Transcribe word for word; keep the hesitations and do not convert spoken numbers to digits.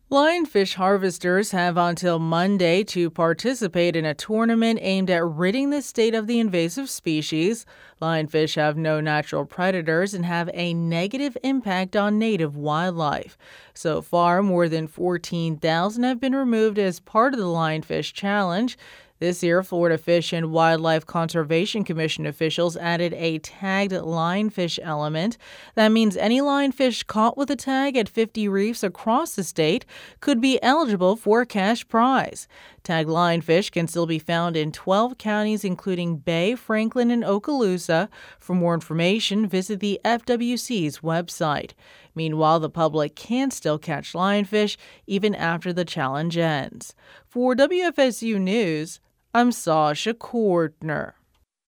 Lionfish harvesters have until Monday to participate in a tournament aimed at ridding the state of the invasive species. Lionfish have no natural predators and have a negative impact on native wildlife. So far, more than fourteen thousand have been removed as part of the Lionfish Challenge. This year, Florida Fish and Wildlife Conservation Commission officials added a tagged lionfish element. That means any lionfish caught with a tag at fifty reefs across the state could be eligible for a cash prize. Tagged lionfish can still be found in twelve counties, including Bay, Franklin, and Okaloosa. For more information, visit the F W C's website. Meanwhile, the public can still catch lionfish even after the challenge ends. For W F S U News, I'm Sasha Cordner.